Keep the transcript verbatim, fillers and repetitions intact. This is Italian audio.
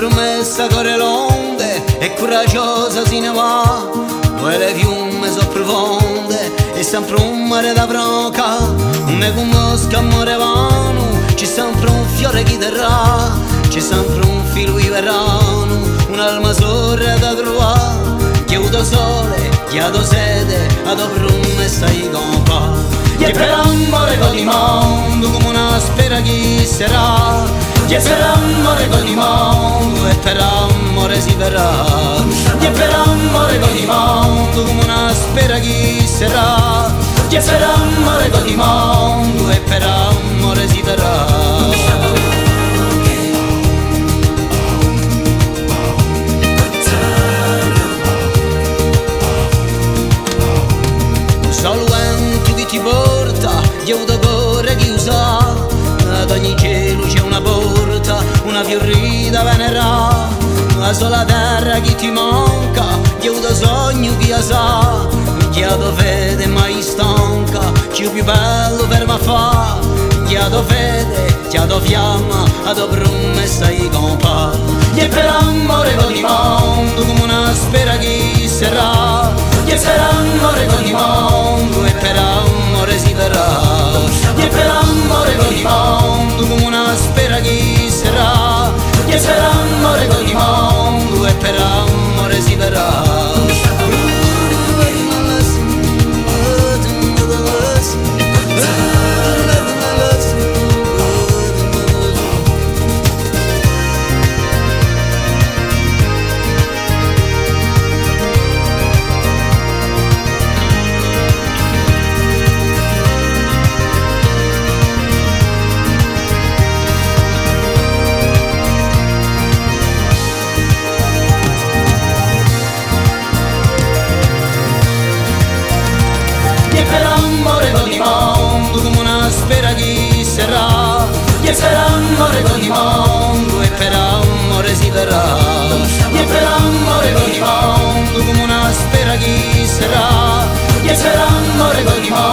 promessa corre l'onde e coraggiosa se ne va, poi le fiume sono profonde e sempre un mare da branca, non è conosco amore vano, c'è sempre un fiore che terrà, c'è sempre un filo di verano, un'alma sorra da trovare, chiudo sole, chiudo sede, ad promessa di compa. E per amore con il mondo come una spera chi sarà, e per amore con il mondo e per amore si verrà, e per amore con il mondo come una spera chi sarà, e per amore con il mondo e per amore si verrà. Solo vento che ti porta, io da cuore che usa, ad ogni cielo c'è una porta, una fiorita venerà, la sola terra che ti manca, io da sogno che sa, chi ha da fede mai stanca, chi più bello per me fa, chi ha da fede, chi ha da fiamma, ad promessa di compa. E per amore con il mondo come una spera che sarà, e per amore con il mondo e per amore si verrà, e per amore con il mondo come una spera che sarà, e per amore con il mondo e per amore si verrà. Come una spera che sarà, e per amore con il mondo e per amore si verrà, e per amore con il mondo come una spera che sarà, e per amore con il mondo